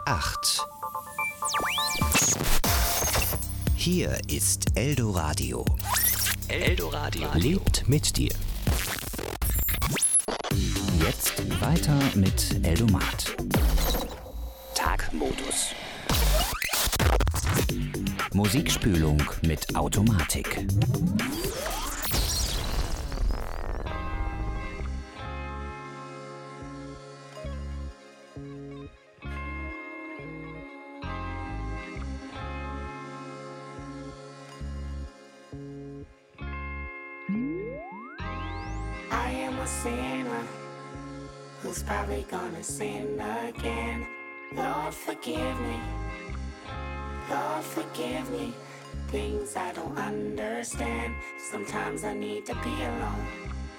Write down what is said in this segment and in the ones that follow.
8. Hier ist Eldoradio. Eldoradio lebt mit dir. Jetzt weiter mit Eldomat. Tagmodus. Musikspülung mit Automatik. Who's probably gonna sin again. Lord, forgive me. Lord, forgive me. Things I don't understand. Sometimes I need to be alone.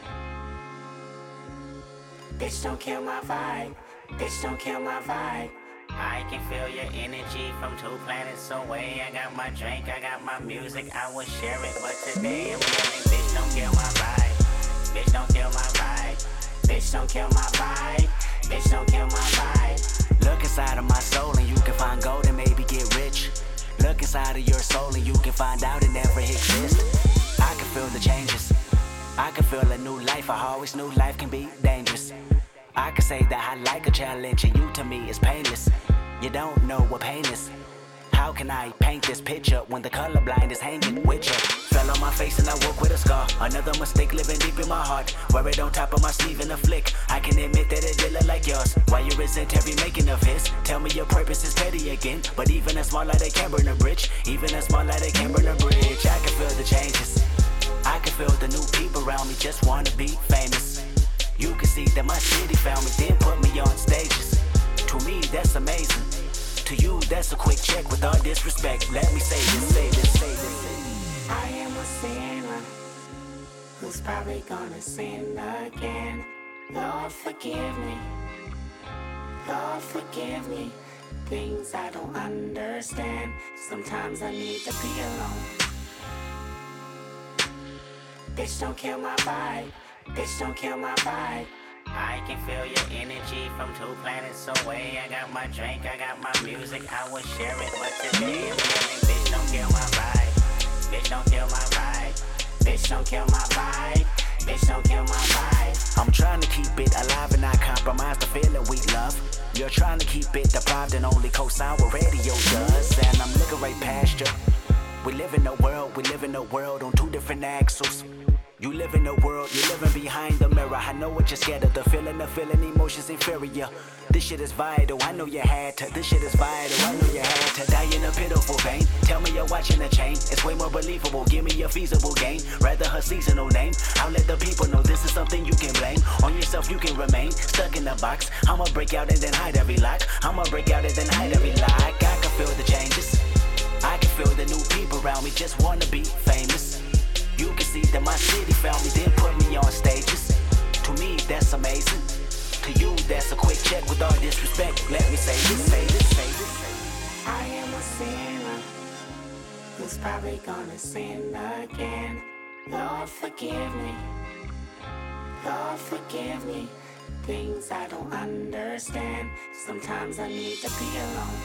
Bitch, don't kill my vibe. Bitch, don't kill my vibe. I can feel your energy from 2 planets away. I got my drink, I got my music, I will share it. But today I'm yelling, bitch, don't kill my vibe. Bitch, don't kill my vibe. Bitch, don't kill my vibe. Bitch, don't kill my vibe. Look inside of my soul and you can find gold and maybe get rich. Look inside of your soul and you can find out it never exists. I can feel the changes. I can feel a new life. I always knew life can be dangerous. I can say that I like a challenge and you to me is painless. You don't know what pain is. How can I paint this picture when the colorblind is hanging with you? Fell on my face and I woke with a scar. Another mistake living deep in my heart. Wear it on top of my sleeve in a flick. I can admit that it did look like yours. Why you resent every making of his? Tell me your purpose is petty again. But even a small light, they can burn a bridge. Even a small light, they can burn a bridge. I can feel the changes. I can feel the new people around me just wanna be famous. You can see that my city found me, then put me on stages. To me, that's amazing. To you, that's a quick check with all disrespect. Let me say this, say this, say this. I am a sinner who's probably gonna sin again. Lord, forgive me. Lord, forgive me. Things I don't understand. Sometimes I need to be alone. Bitch, don't kill my vibe. Bitch, don't kill my vibe. I can feel your energy from 2 planets away. I got my drink, I got my music, I will share it. But today I'm yelling, bitch, don't kill my vibe. Bitch, don't kill my vibe. Bitch, don't kill my vibe. Bitch, don't kill my vibe. I'm trying to keep it alive and not compromise the feeling we love. You're trying to keep it deprived and only co-sign what radio does. And I'm looking right past you. We live in a world on 2 different axles. You live in a world, you're living behind the mirror. I know what you're scared of, the feeling emotions inferior. This shit is vital, I know you had to. This shit is vital, I know you had to. Die in a pitiful vein, tell me you're watching a chain. It's way more believable, give me a feasible game. Rather her seasonal name, I'll let the people know this is something you can blame. On yourself you can remain, stuck in the box. I'ma break out and then hide every lock. I'ma break out and then hide every lock. I can feel the changes, I can feel the new people around me just wanna be famous. You can see that my city found me, then put me on stages. To me, that's amazing. To you, that's a quick check with all disrespect. Let me say this, say this, say this. I am a sinner who's probably gonna sin again. Lord, forgive me. Lord, forgive me. Things I don't understand. Sometimes I need to be alone.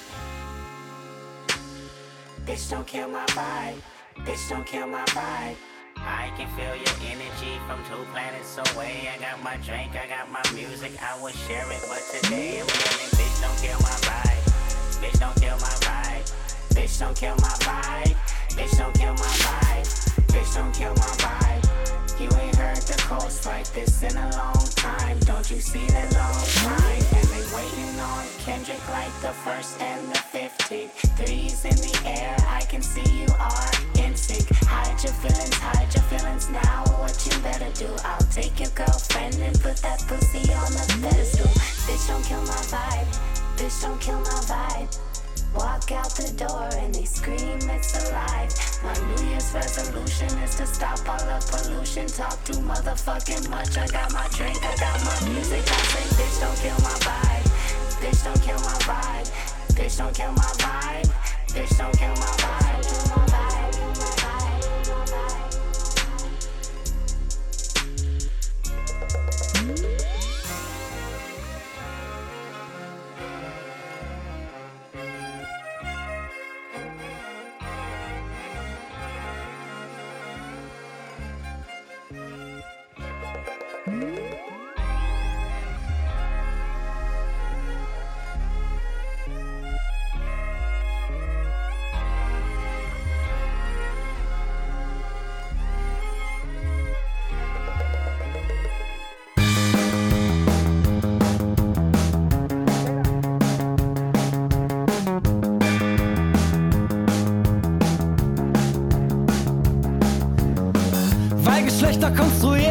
Bitch, don't kill my vibe. Bitch, don't kill my vibe. I can feel your energy from 2 planets away. I got my drink, I got my music, I will share it. But today I'm yelling, bitch, don't kill my vibe. Bitch, don't kill my vibe. Bitch, don't kill my vibe. Bitch, don't kill my vibe. Bitch, don't kill my vibe. You ain't heard the coast like this in a long time. Don't you see the long line? And they waiting on Kendrick like the 1st and the 15th. 3's in the air, I can see you are in sync. Hide your feelings now. What you better do? I'll take your girlfriend and put that pussy on the pedestal. Bitch, don't kill my vibe. Bitch, don't kill my vibe. Walk out the door and they scream it's alive. My New Year's resolution is to stop all the pollution. Talk too motherfucking much. I got my drink, I got my music. I say bitch don't kill my vibe. Bitch don't kill my vibe. Bitch don't kill my vibe. Bitch don't kill my vibe. Kill my vibe. Kill my vibe. Kill my vibe.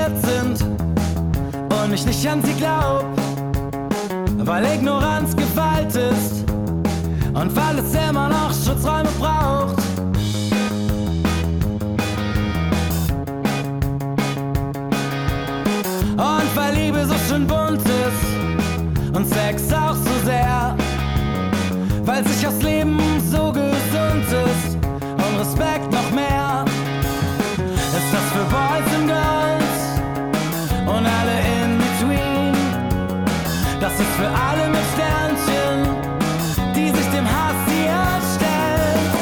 konstruiert sind und ich nicht an sie glaub, weil Ignoranz Gewalt ist und weil es immer noch Schutzräume braucht. Und weil Liebe so schön bunt ist und Sex auch so sehr, weil sich das Leben so gesund ist und Respekt noch mehr, ist das für Boys and Girls und alle in between. Das ist für alle mit Sternchen, die sich dem Hass hier stellen.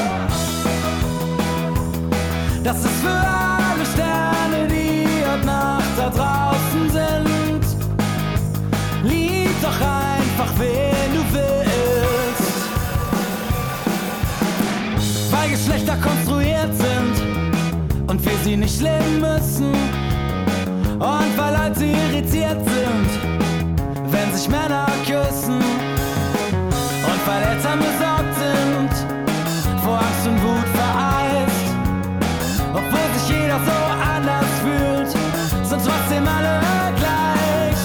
Das ist für alle Sterne, die heute Nacht da draußen sind. Lieb doch einfach, wen du willst. Weil Geschlechter konstruiert sind und wir sie nicht leben müssen. Und weil Leute irritiert sind, wenn sich Männer küssen. Und weil Eltern besorgt sind, vor Angst und Wut vereist. Obwohl sich jeder so anders fühlt, sind trotzdem alle gleich.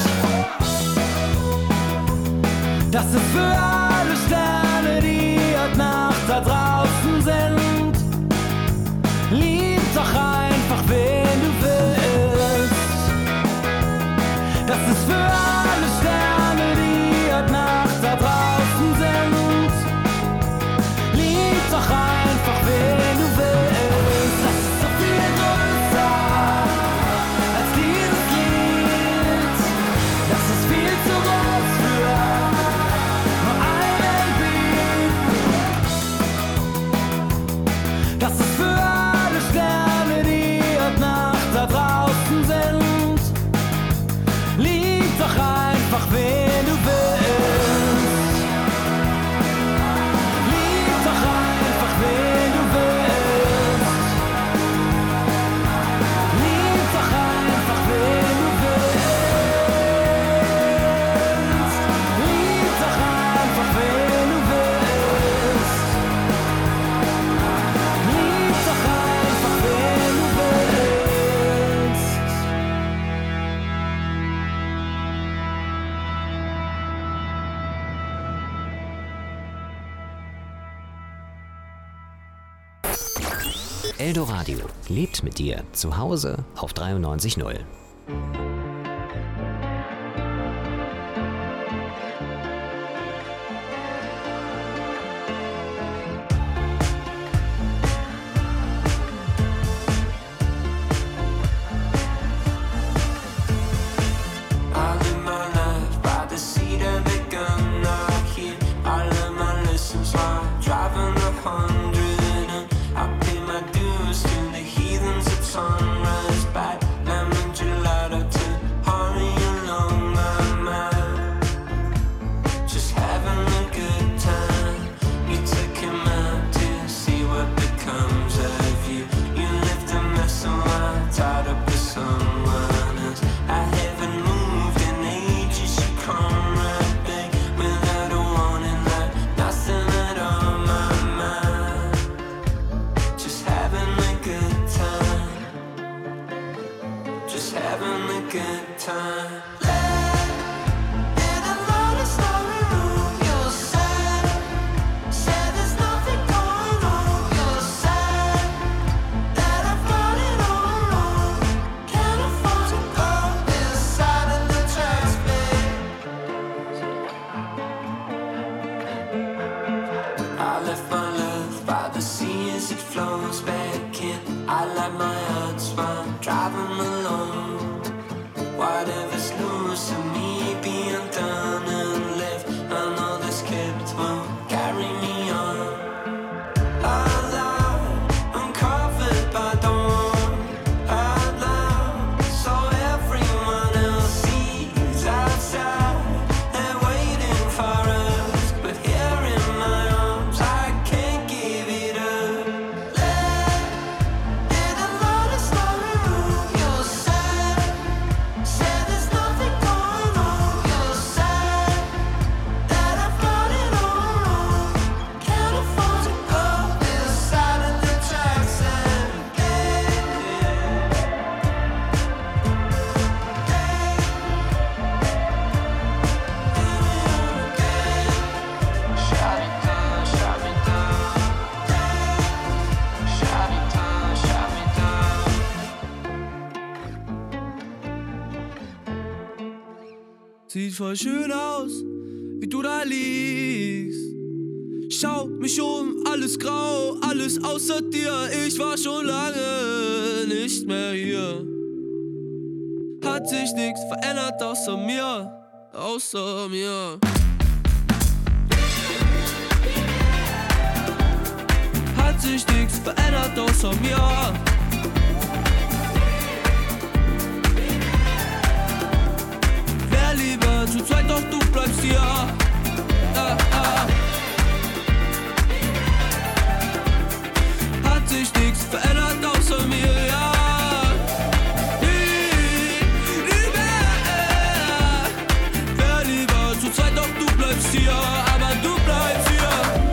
Das ist für alle Sterne, die heute Nacht da draußen sind. Lieb doch einfach, wen du willst. Das ist für alle Sterne, die heute Nacht da draußen sind. Lieb doch einfach, wen du willst. Das ist so viel größer als dieses Lied. Das ist viel zu groß für nur einen Beat. Das ist für alle Sterne, die heute Nacht da draußen sind. Lieb doch einfach, wen du willst. Lieb doch einfach, wen du willst. Lieb doch einfach, wen du willst. Lieb doch einfach, wen du willst. Lieb doch einfach, wen du willst. Eldoradio lebt mit dir zu Hause auf 93.0. I live my life by the seat of the gun. I hear all of my lessons while driving 100, and I pay my dues to the heathens at sunrise. By lemon gelato to hurry along my mind, just having a good time. You took him out to see what becomes of you. You left a mess of mine tied up with someone else. I haven't moved in ages. You come right back without a warning, like nothing at all. My mind, just having a good time, just having a good time. In a lonely story room, you're sad. Sad there's nothing going on. You're sad that I've got it all wrong. Can't afford to go this side of the tracks, babe. I left my love by the sea as it flows back in. I light my odds while driving alone. Whatever's loose of me being done and left, I know this kept will carry me on. Alive, uncovered by dawn. Out loud, so everyone else sees outside. They're waiting for us, but here in my arms, I can't give it up. In a lonely story room, you're sad. Sad there's nothing going on. You're sad that I've got it all Sieht voll schön aus, wie du da liegst. Schau mich um, alles grau, alles außer dir. Ich war schon lange nicht mehr hier. Hat sich nichts verändert außer mir, außer mir. Hat sich nichts verändert außer mir. Wär lieber zu zweit, doch du bleibst hier. Hat sich nichts verändert außer mir, ja. Wär lieber zu zweit, doch du bleibst hier, aber du bleibst hier.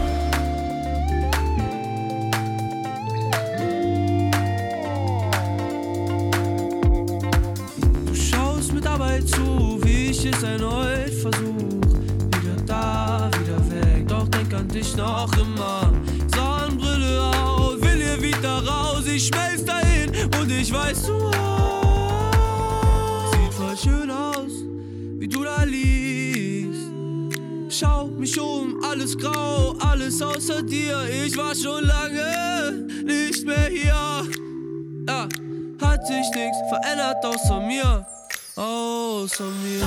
Du schaust mir dabei zu, wie ich es erneut versuch. Wieder da, wieder weg, doch denk an dich noch immer. Sonnenbrille auf, will hier wieder raus, ich schmelz dahin und ich weiß du auch. Sieht voll schön aus, wie du da liegst. Schau mich um, alles grau, alles außer dir. Ich war schon lange nicht mehr hier. Ja, hat sich nichts verändert außer mir, außer mir.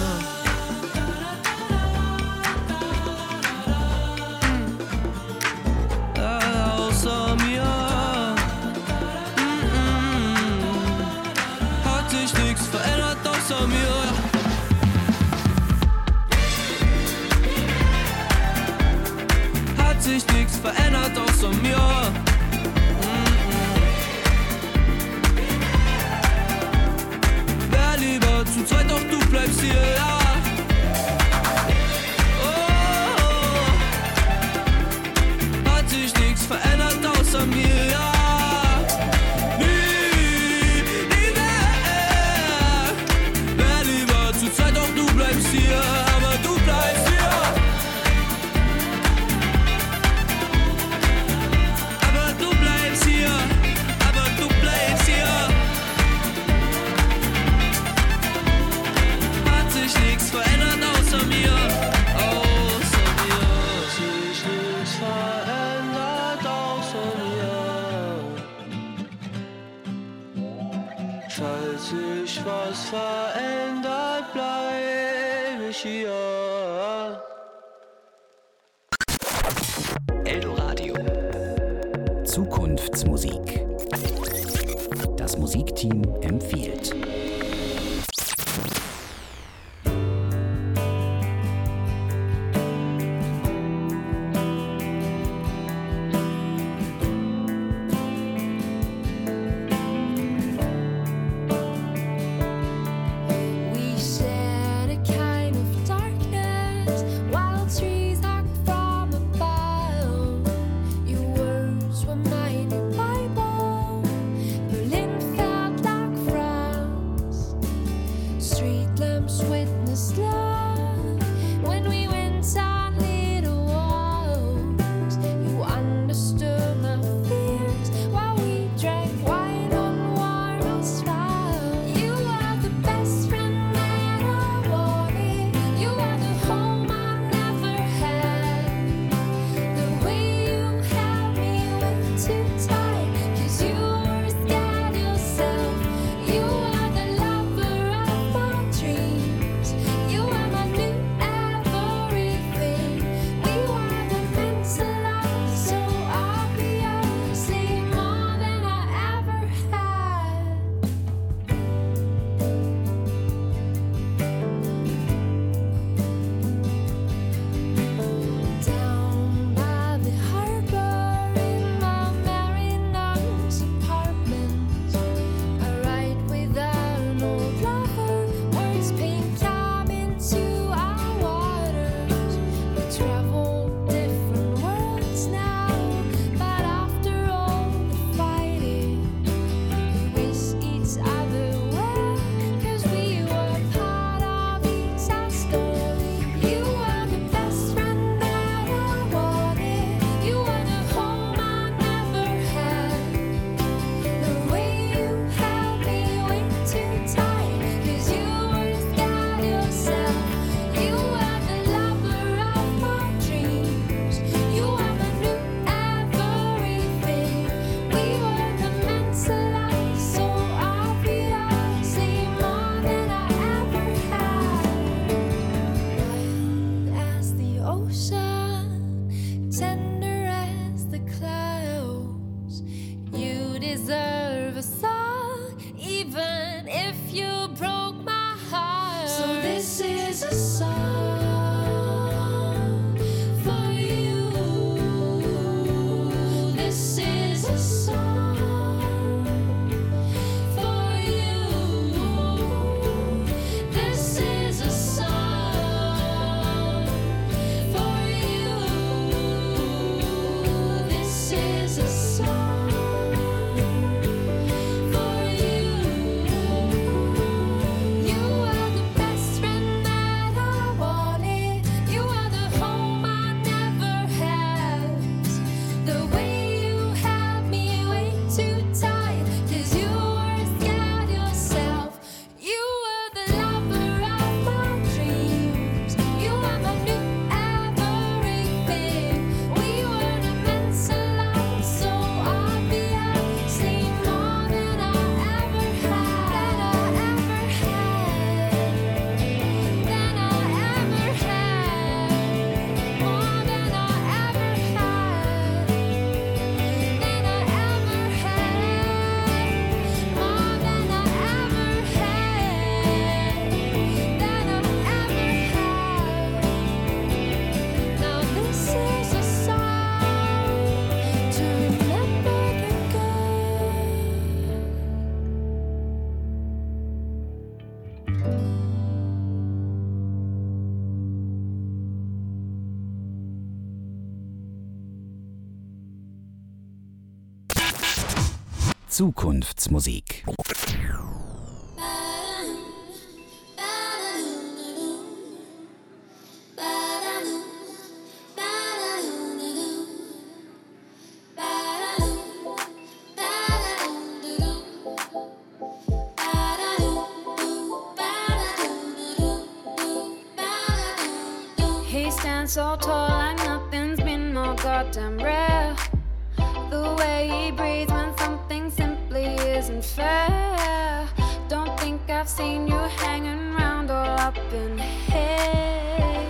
Außer mir. Hat sich nichts verändert außer mir. Hat sich nichts verändert außer mir. Wär lieber zu zweit, doch du bleibst hier, ja. Hat sich nichts verändert außer mir, ja. Nie mehr. Wär lieber zu zweit, doch du bleibst hier, aber du bleibst hier. Aber du bleibst hier, aber du bleibst hier. Hat sich nichts verändert außer mir, außer mir. Hat sich nichts verändert außer mir. Falls sich was verändert, bleib ich hier. Eldoradio. Zukunftsmusik. Das Musikteam empfiehlt. We shed a kind of darkness, wild trees hung from above. Your words were my new Bible. Berlin felt like frown. Zukunftsmusik. He stands so tall like nothing's been more goddamn rare. The way he breathes when something simply isn't fair. Don't think I've seen you hanging around all up in here.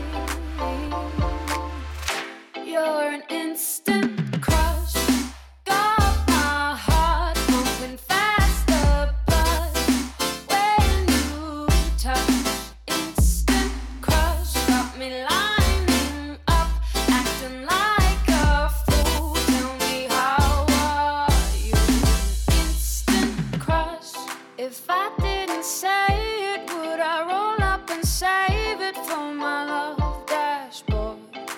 You're an instant crush. Got my heart pumping faster, but when you touch, instant crush. Got me lining up, acting like a fool. Tell me, how are you? Instant crush. If I didn't say it, would I roll up and save it for my love dashboard?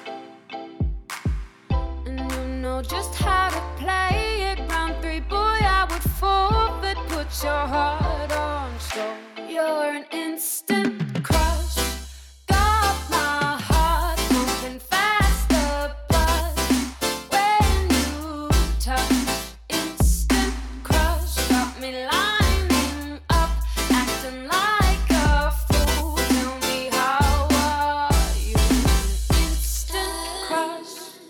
And you know just how to play it. Round 3, boy, I would forfeit. Put your heart on score. You're an instant crush. Got my heart pumping faster, but when you touch, instant crush. Got me lining up, acting like a fool. Tell me, how are you? Instant crush.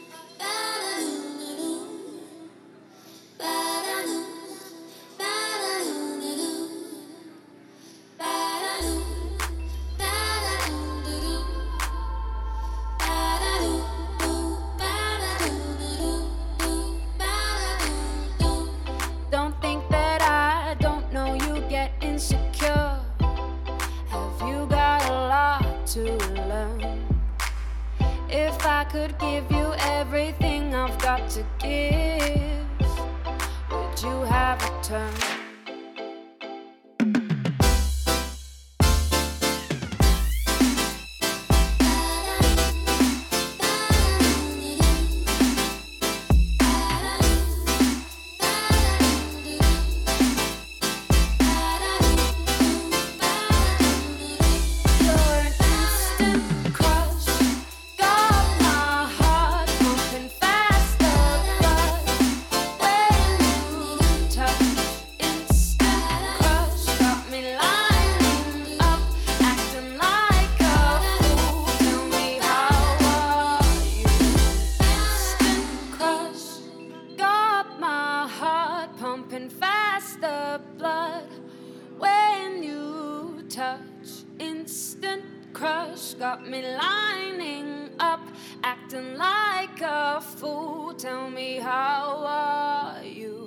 Don't think that I don't know you get insecure. Have you got a lot to learn? If I could give you everything I've got to give, would you have a turn? You're an instant crush. Got my heart pumping faster, but when you touch, instant crush. Got me lining up, acting like a fool. Tell me, how are you? Instant crush. Got my heart pumping faster, blood when you touch, instant crush. Got me lining up, acting like a fool. Tell me, how are you?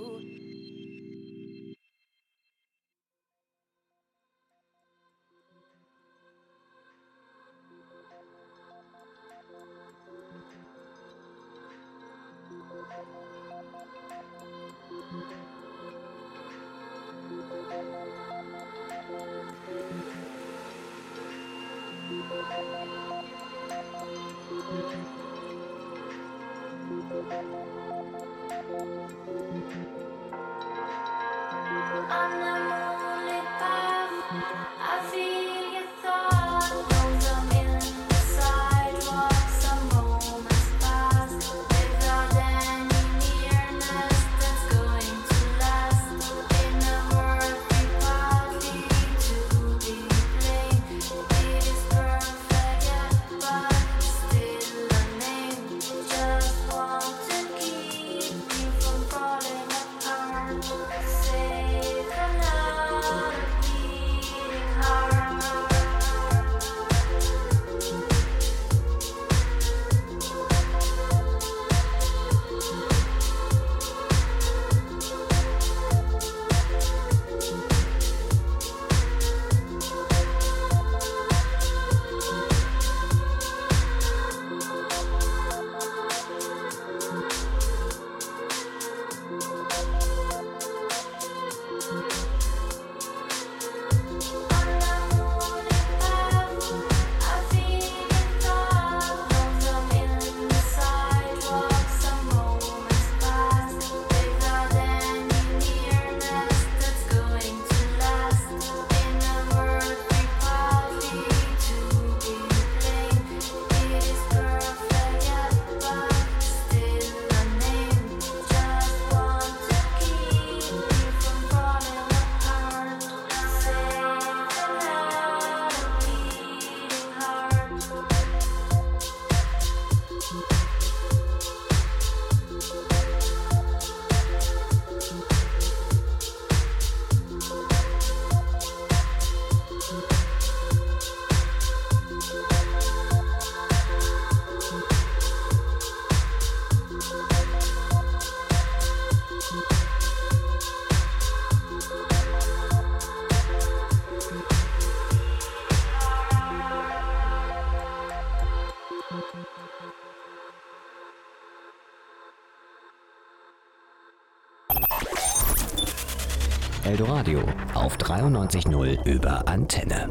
Eldoradio auf 93.0 über Antenne.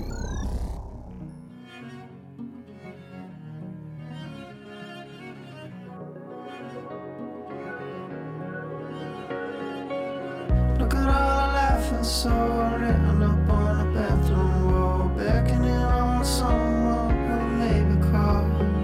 Look at all the laughing soul written up on the bathroom wall, beckoning on someone who maybe call.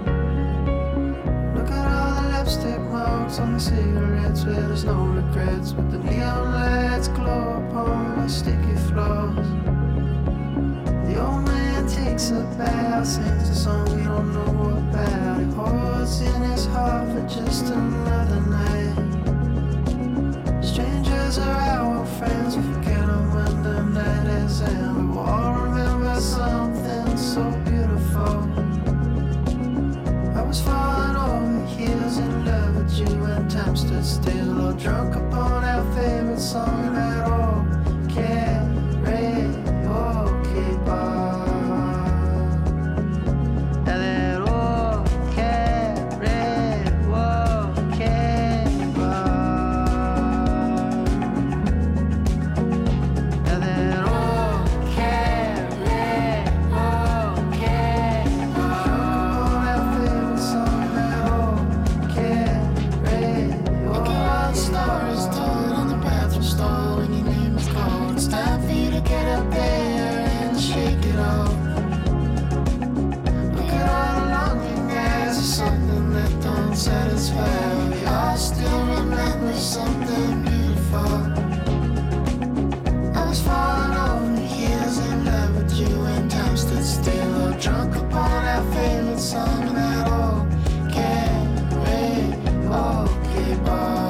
Look at all the lipstick marks on the cigarettes where there's no regrets, with the neon lights glow upon the sticky floors. The old man takes a bow, sings a song we don't know about. He holds in his heart for just another night. Strangers are our friends, we forget them when the night is in. We will all remember something so beautiful. I was falling over heels in love with you when time stood still, or drunk upon our favorite song, and that all karaoke bar. And that all karaoke bar. And that all karaoke bar. All our favorite song, and that all karaoke. Look at all the stories told on the bathroom stall when your name is called. It's time for you to get up there and shake it off. Look at all the longing eyes for something that don't satisfy. We all still remember something beautiful. I was falling over heels in love with you when time stood still, or drunk upon our favorite song, and that old karaoke bar.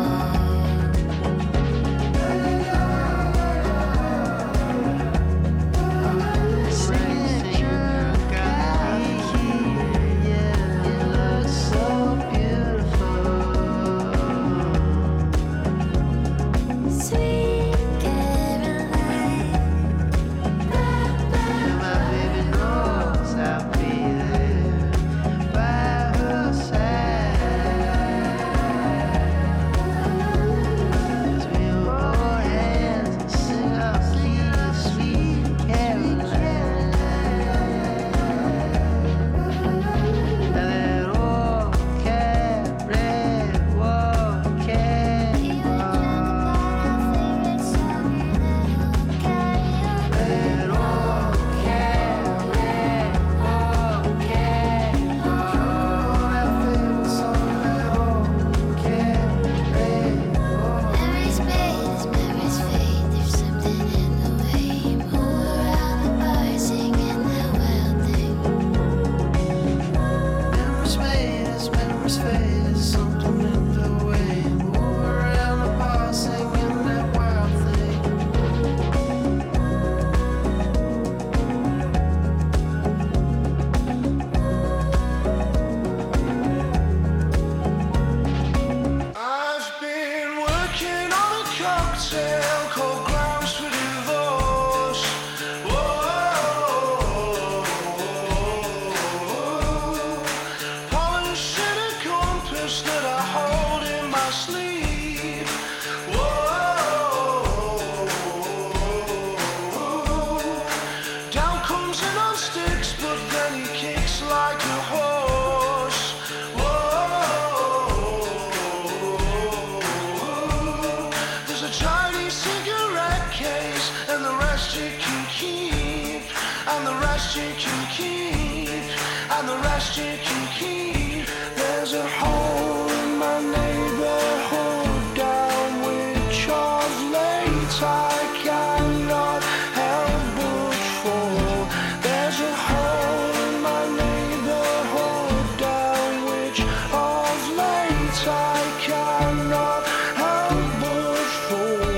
There's a hole in my neighborhood down which of late I cannot help but fall. There's a hole in my neighborhood down which of late I cannot help but fall.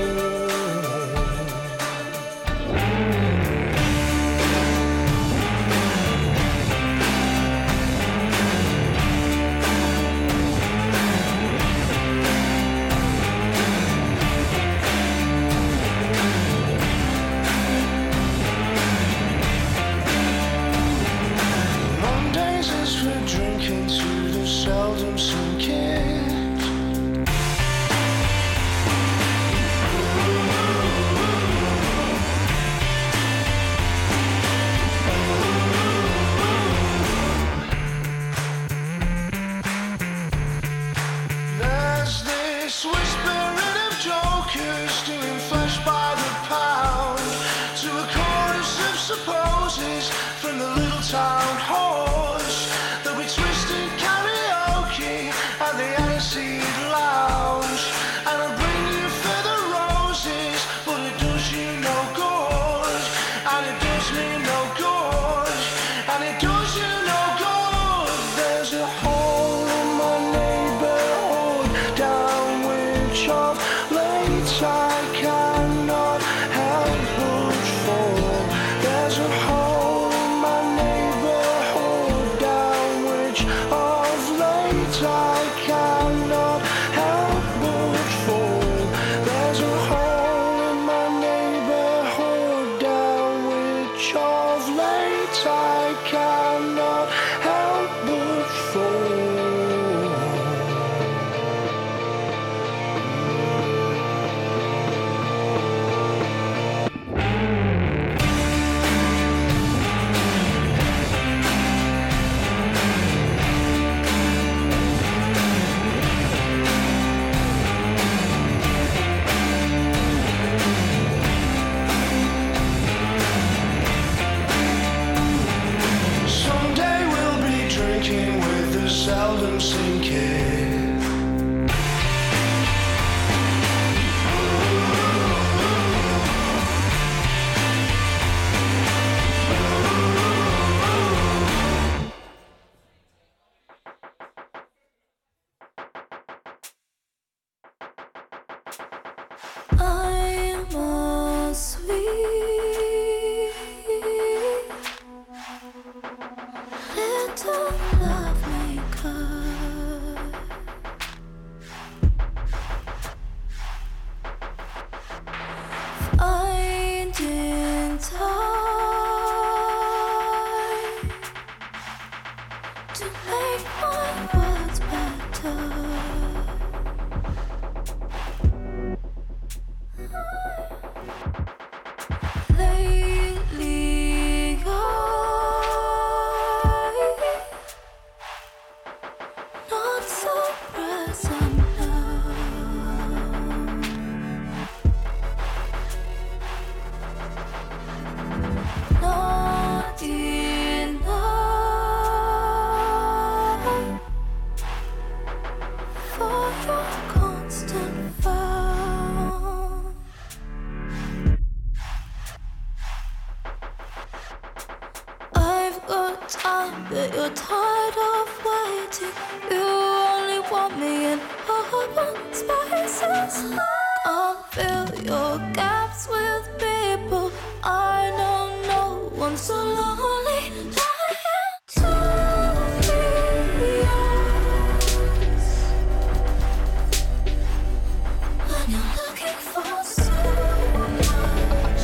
at the Aniseed Lounge. And I'll bring you feather roses, but it does you no good. And it does me no good. And it does you no good. There's a hole in my neighborhood down which of late I cannot help but fall. There's a hole in my neighborhood down which of late I cannot help but fall. There's a hole in my neighborhood down which of late I cannot help but fall. Someday we'll be drinking with the seldom sinking. I'm a sweet little love maker. Finding time to make my words better. Lately, not so present now. Not enough for your constant frown. I've got time, but you're tired of waiting. You only want me in open spaces. Can't fill your gaps with people. I know no one's so lonely like you to be yours. When you're looking for so much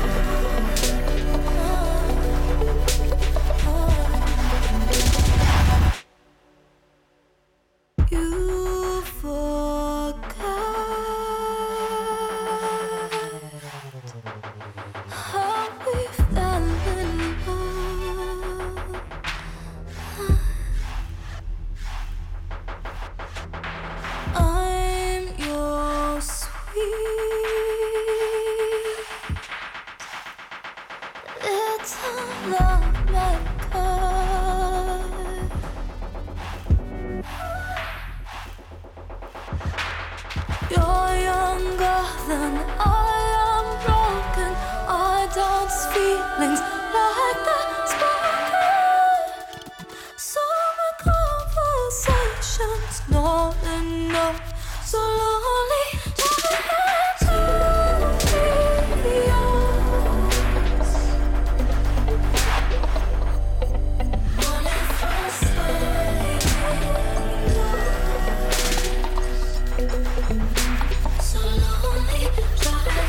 you forgot how we fell in love. I'm your sweet little love maker. You're younger than I am broken. I dance feelings like that spoken. So my conversation's not enough. So lonely, trying to be yours. Running from staying so lonely, trying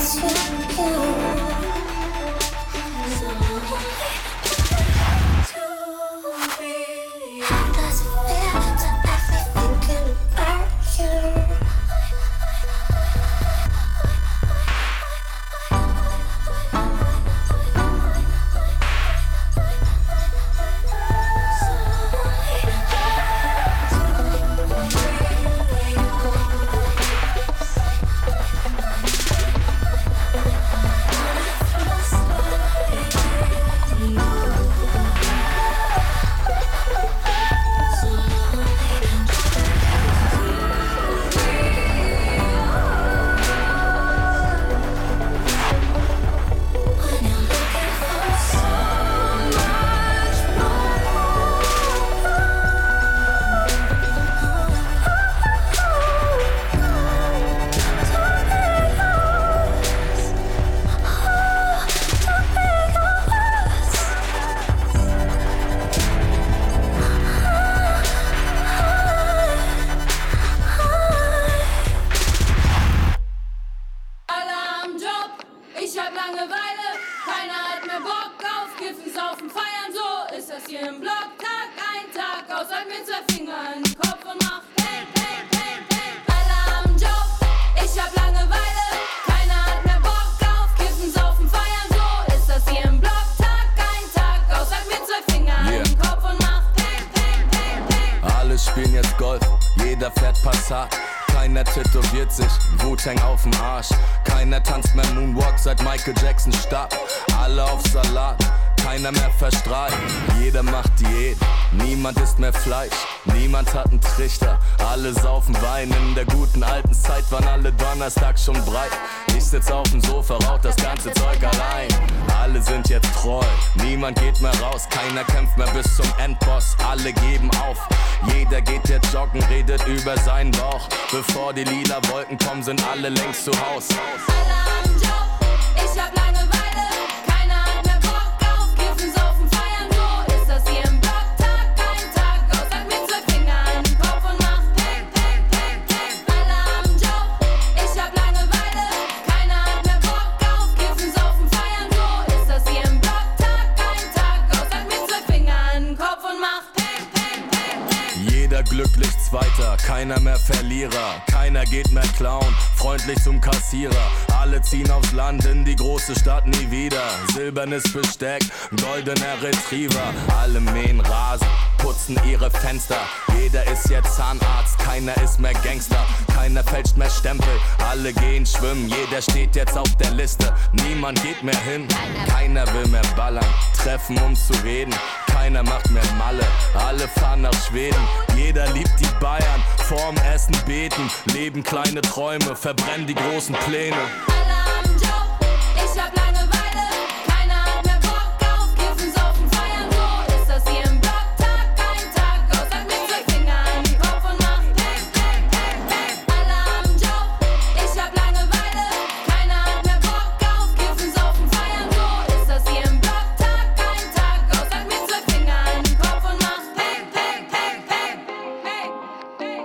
Keiner tätowiert sich Wu-Tang auf'm Arsch. Keiner tanzt mehr Moonwalk seit Michael Jackson starb. Alle auf Salat, keiner mehr verstrahlt. Jeder macht Diät, niemand isst mehr Fleisch. Niemand hat einen Trichter, alle saufen Wein. In der guten alten Zeit waren alle Donnerstag schon breit. Ich sitz auf dem Sofa, rauch das ganze Zeug allein. Alle sind jetzt treu, niemand geht mehr raus. Keiner kämpft mehr bis zum Endboss, alle geben auf. Jeder geht jetzt joggen, redet über seinen Bauch. Bevor die lila Wolken kommen, sind alle längst zu Haus. Alle am Job, ich hab Langeweile. Keiner hat mehr Bock auf Kiffen, Saufen, Feiern. So ist das hier im Block, Tag ein, Tag aus. Sag mir 2 Finger an den Kopf und mach Peng, Peng, Peng, Peng. Alle am Job, ich hab Langeweile. Keiner hat mehr Bock auf Kiffen, Saufen, Feiern. So ist das hier im Block, Tag ein, Tag aus. Sag mir 2 Finger an den Kopf und mach Peng, Peng, Peng, Peng. Jeder glücklich Zweiter, keiner mehr Verlierer. Keiner geht mehr klauen, freundlich zum Kassierer. Alle ziehen aufs Land, in die große Stadt nie wieder. Silbernes Besteck, goldener Retriever. Alle mähen Rasen, putzen ihre Fenster. Jeder ist jetzt Zahnarzt, keiner ist mehr Gangster. Keiner fälscht mehr Stempel, alle gehen schwimmen. Jeder steht jetzt auf der Liste, niemand geht mehr hin. Keiner will mehr ballern, treffen um zu reden. Keiner macht mehr Malle, alle fahren nach Schweden. Jeder liebt die Bayern, vorm Essen beten. Leben kleine Träume, verbrennen die großen Pläne. Alle am Job, ich hab Langeweile. Keiner hat mehr Bock auf Kiffen, Saufen, Feiern. So ist das hier im Block, Tag ein, Tag aus. Sag mir 2 Finger an den Kopf und mach Peng, Peng, Peng, Peng. Alle am Job, ich hab Langeweile. Keiner hat mehr Bock auf Kiffen, Saufen, Feiern. So ist das hier im Block, Tag ein, Tag aus. Sag mir 2 Finger an den Kopf und mach Peng, Peng, Peng, Peng, Peng, Peng.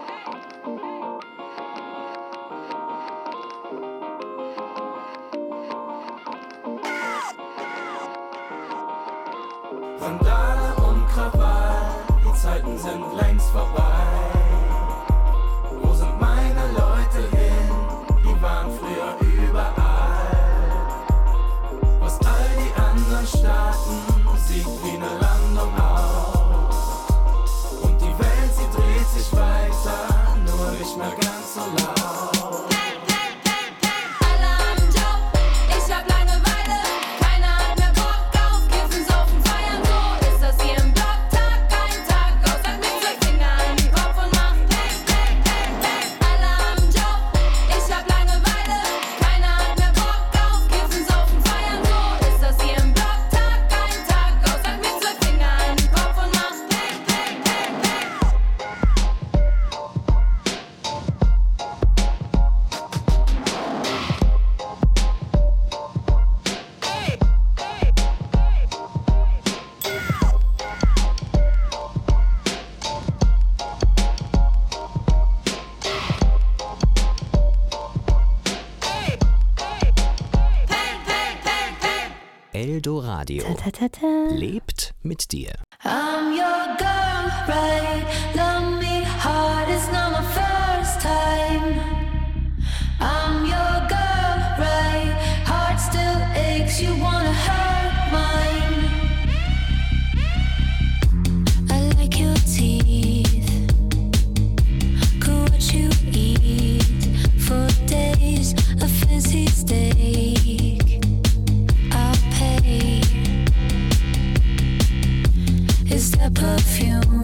Randale und Krawall, die Zeiten sind längst vorbei. Wo sind meine Leute hin? Die waren früher überall. Was all die anderen Staaten sieht wie eine Landung aus. Und die Welt, sie dreht sich weiter, nur nicht mehr ganz so laut. Alle am Job, ich hab Langeweile. Keiner hat mehr Bock auf Kiffen, Saufen, Feiern. So ist das hier im Block, Tag ein, Tag aus. Sag mir 2 Finger an Eldoradio. Lebt mit dir. I'm your girl, right? Love me hard, it's not my first time. I'm your girl, right? Heart still aches, you wanna hurt mine. I like your teeth, could what you eat for days, a fancy steak, I'll pay. Is that perfume,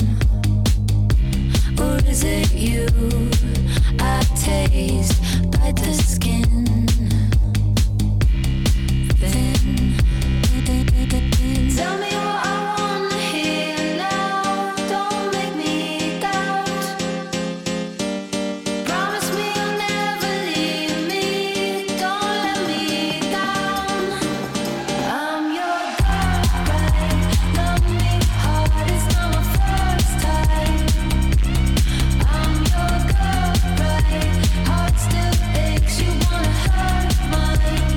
or is it you? I taste, bite the skin, thin. Tell me what I wanna hear now, don't make me doubt. Promise me you'll never leave me, don't let me down. I'm your girl, right? Love me hard, it's not my first time. I'm your girl, right? Heart still aches, you wanna hurt mine.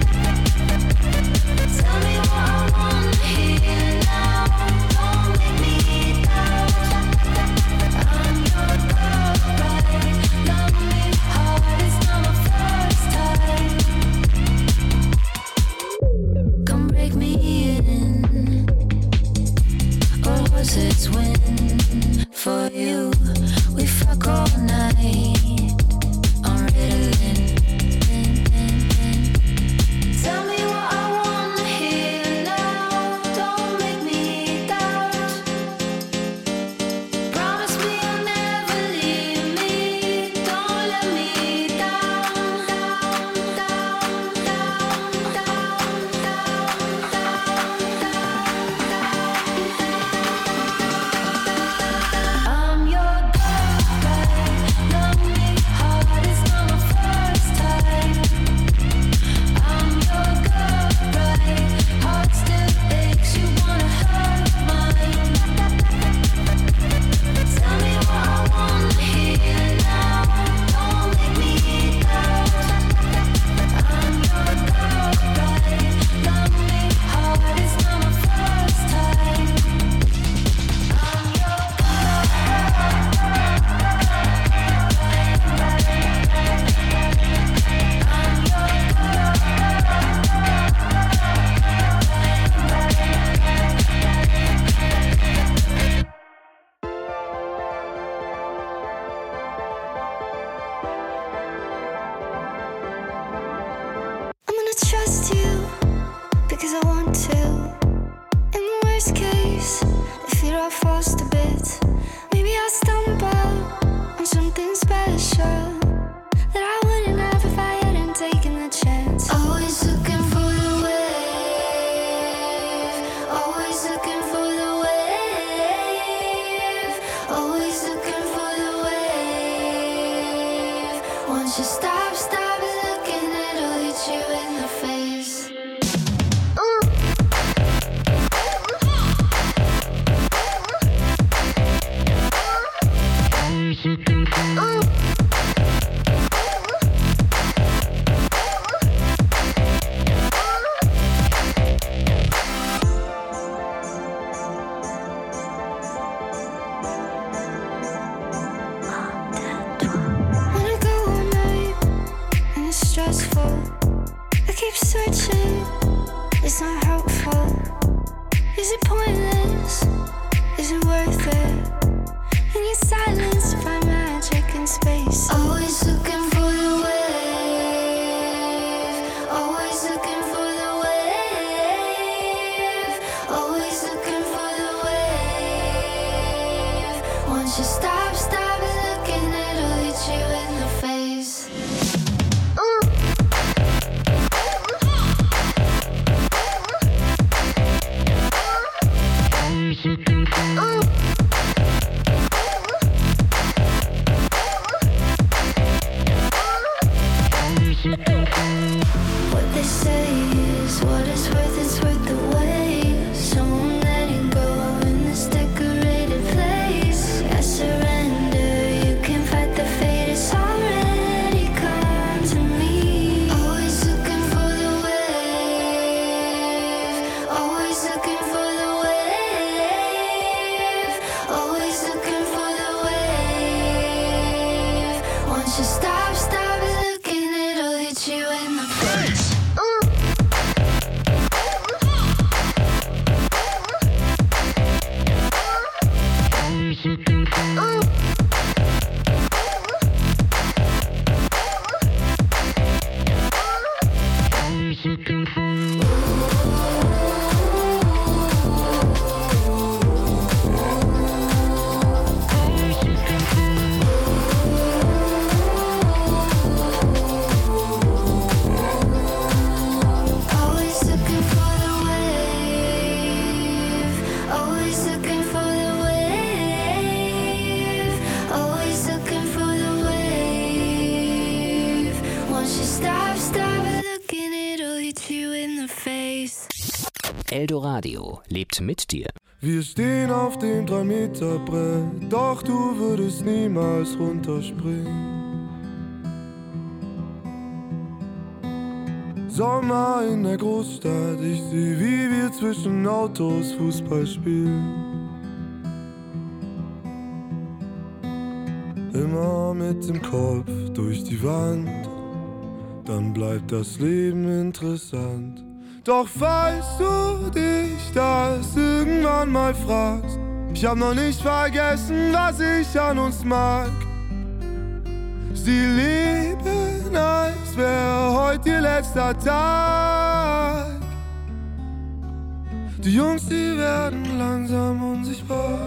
Tell me what I wanna hear now, don't make me doubt. I'm your girl, right? Love me hard, it's not my first time. Come break me in, or was it when for you we fuck all night on Ritalin? Tell me what I wanna hear now, don't make me doubt. Promise me you'll never leave me, don't let me down, down, down, down, down, down, I'm your girl, right? Love me hard, it's not my first time. I'm your girl, right? Heart still aches, you wanna hurt mine. Tell me what I wanna hear now, don't make me doubt. I'm your girl, right? Love me hard, it's not my first time. I'm your I'm gonna trust you because I want to. In the worst case, if it all falls to bits, maybe I'll stumble on something special that I wouldn't have if I hadn't taken the chance. Always looking for the wave, always looking for the wave, always looking for the wave. Once you stop looking, it'll hit you in the face. Wanna go all night and it's stressful. I keep searching, it's not helpful. Is it pointless? Is it worth it? In your silence, find magic in space. Always looking for the wave, always looking for the wave, always looking for the wave. Once you stop looking, it'll hit you in the face. What they say is what it's worth the wait. So I'm letting go in this decorated place. I surrender. Eldoradio lebt mit dir. Wir stehen auf dem 3-Meter-Brett, doch du würdest niemals runterspringen. Sommer in der Großstadt, ich seh, wie wir zwischen Autos Fußball spielen. Immer mit dem Kopf durch die Wand, dann bleibt das Leben interessant. Doch falls du dich das irgendwann mal fragst, ich hab noch nicht vergessen, was ich an uns mag. Sie leben, als wär heute ihr letzter Tag. Die Jungs, die werden langsam unsichtbar.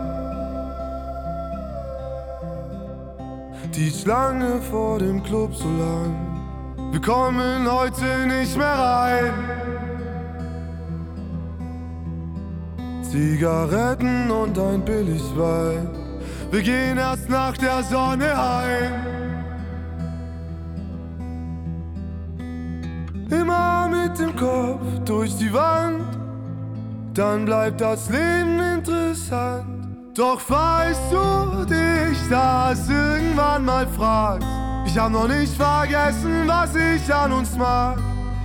Die Schlange vor dem Club so lang, wir kommen heute nicht mehr rein. Zigaretten und ein Billigwein, wir gehen erst nach der Sonne heim. Immer mit dem Kopf durch die Wand, dann bleibt das Leben interessant. Doch falls du dich das irgendwann mal fragst, ich hab noch nicht vergessen, was ich an uns mag.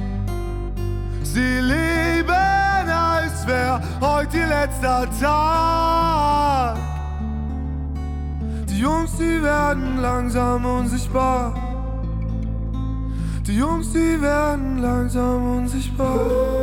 Sie leben, als wär heute ihr letzter Tag. Die Jungs, die werden langsam unsichtbar. Die Jungs, die werden langsam unsichtbar.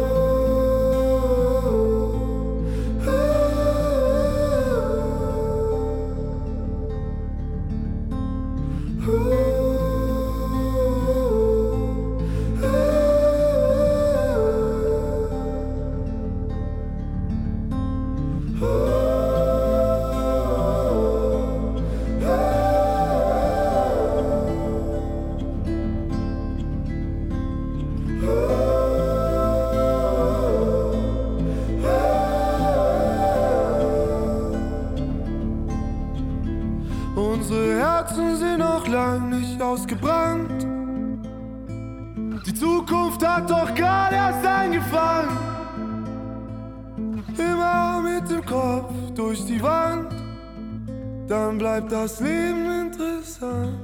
Unsere Herzen sind noch lang nicht ausgebrannt. Die Zukunft hat doch gerade erst angefangen. Immer mit dem Kopf durch die Wand, dann bleibt das Leben interessant.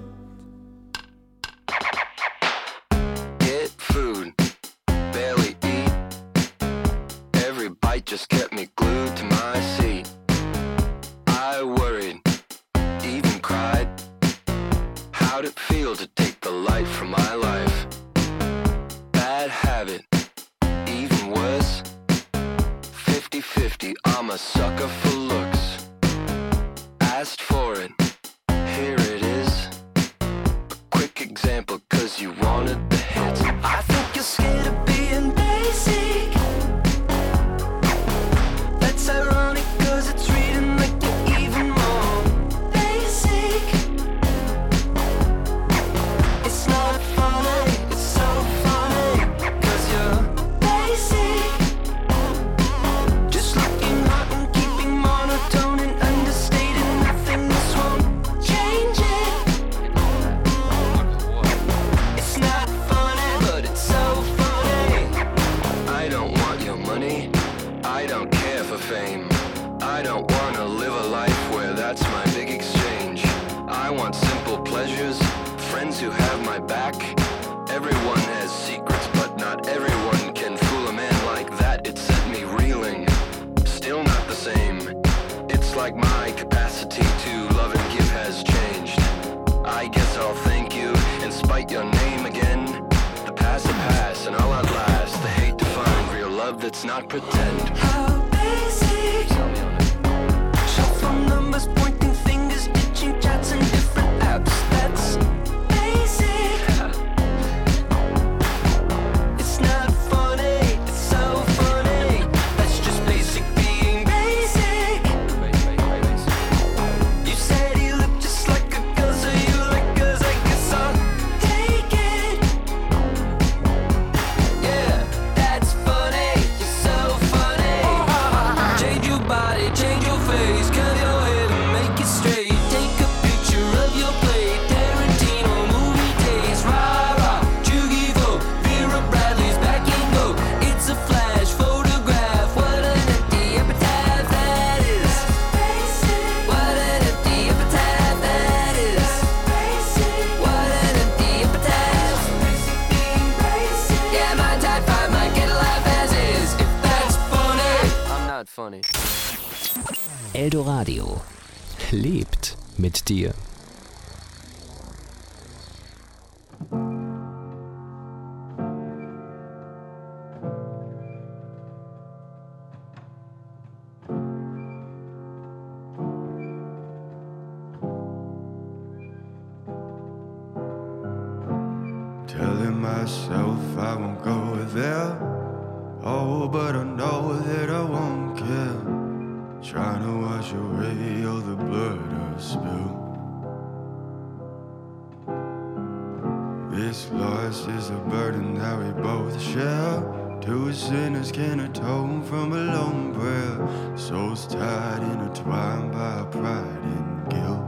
Get food, barely eat. Every bite just kept me glued to my seat. I worried, even cried. How'd it feel to take the light from my life? Bad habit, even worse. 50-50, I'm a sucker for looks. Asked for it, here it is. A quick example, cause you wanted the hits. I think you're scared of being basic. That's ironic, cause it's reading like you're even more basic. It's not funny, it's so funny, cause you're basic. Just looking hot and keeping monotone and understated. Nothing, this won't change it. It's not funny, but it's so funny. I don't want your money, I don't care for fame. I don't wanna live a life where that's my big exchange. I want simple pleasures, friends who have my back. Everyone has secrets, but not everyone can fool a man like that. It set me reeling, still not the same. It's like my capacity to love and give has changed. I guess I'll thank you and spite your name again. The past will pass and I'll outlast the hate to find real love that's not pretend. How basic? Tell me on it. Short phone number us pointing fingers, ditching chats and different apps. That's basic. It's not funny, it's so funny. That's just basic being basic. You said he looked just like a girl, so you like girls, I guess I'll take it. Yeah, that's funny, you're so funny. Change your body, change your face, curl your hair and make it straight. Take a picture of your plate, Tarantino movie days. Rah rah, Jugivo, Vera Bradley's back in vogue. It's a flash photograph, what an empty epitaph that is. What an empty epitaph that is. What an empty epitaph. Yeah, my type 5 might get a laugh as is. If that's funny, I'm not funny. Eldoradio lebt mit dir. Telling myself I won't go there. Oh, but I know that I won't care. Trying to wash away all the blood I've spilled. This loss is a burden that we both share. Two sinners can atone from a lone prayer. Souls tied, intertwined by pride and guilt.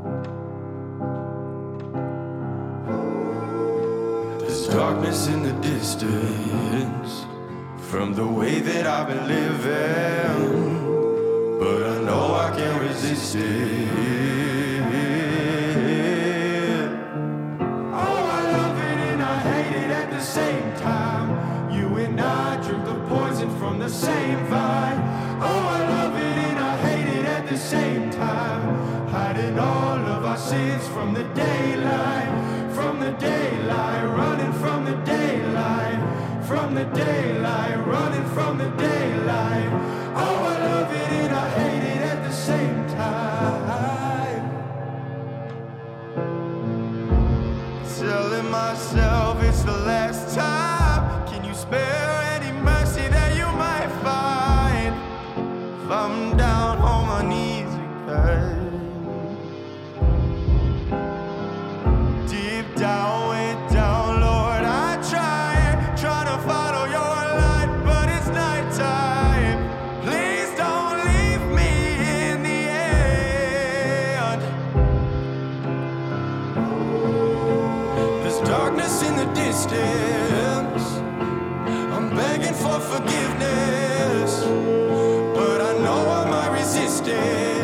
There's darkness in the distance from the way that I've been living, but I know I can't resist it. Oh, I love it and I hate it at the same time. You and I drink the poison from the same vine. Oh, I love it and I hate it at the same time. Hiding all of our sins from the daylight, from the daylight, running from the daylight, from the daylight, running from the daylight. Oh, I love it and I hate it at the same time. Telling myself it's the last time. Can you spare any mercy that you might find? If I'm down on my knees again, deep down, way down, Lord, I try to follow your light, but it's nighttime. Please don't leave me in the end. There's darkness in the distance. I'm begging for forgiveness, but I know I might resist it.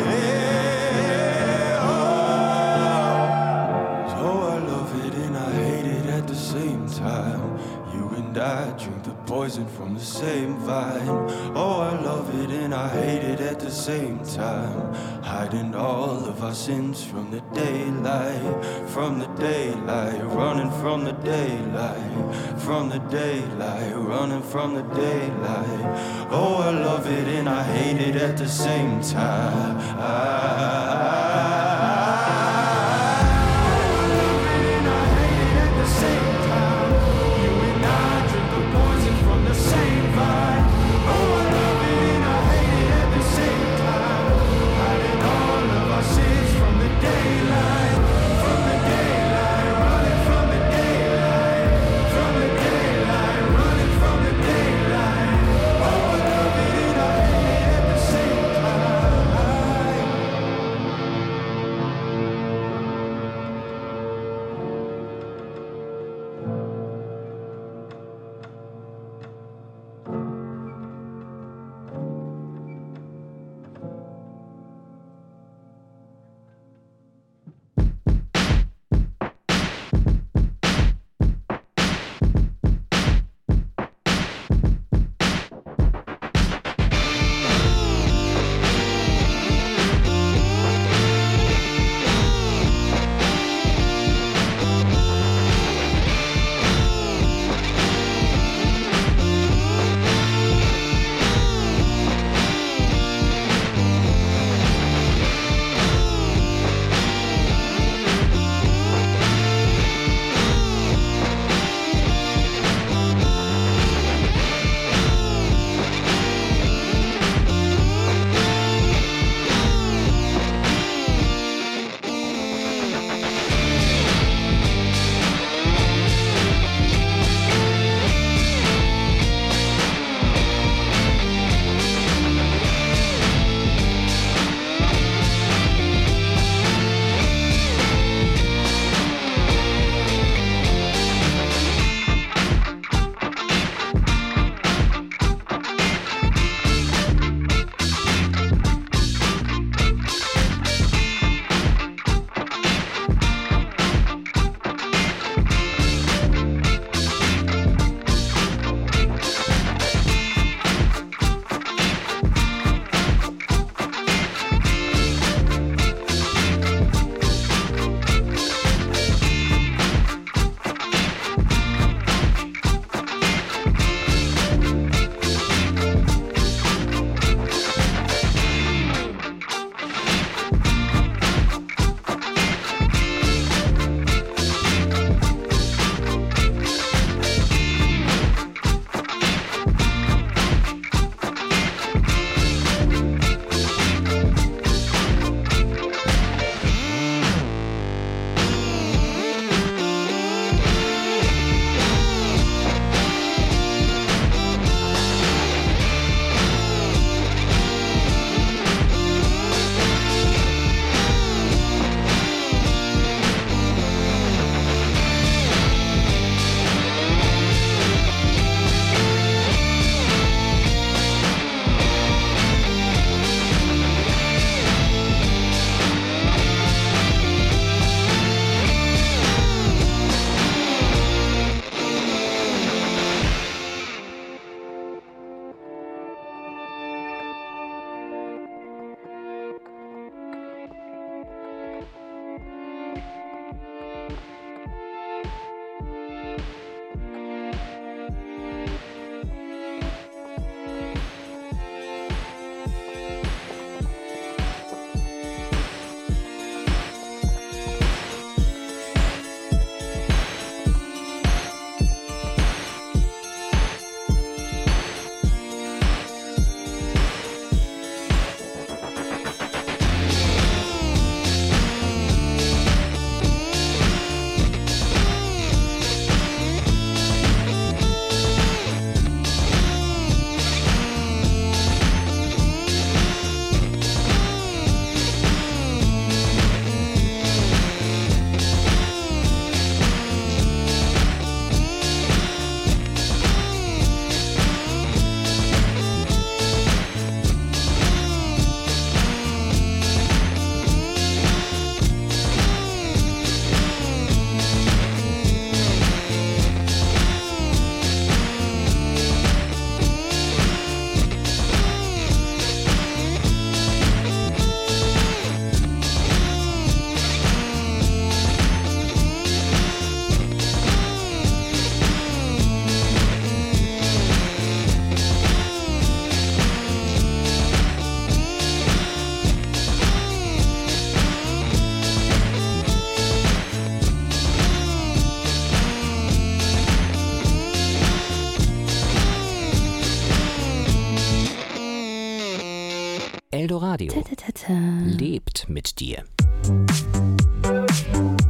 Oh, I love it and I hate it at the same time. You and I drink the poison from the same vine. Oh, I love it and I hate it at the same time. Hiding all of our sins from the daylight, from the daylight, running from the daylight, from the daylight, running from the daylight. Oh, I love it and I hate it at the same time. Radio. Lebt mit dir.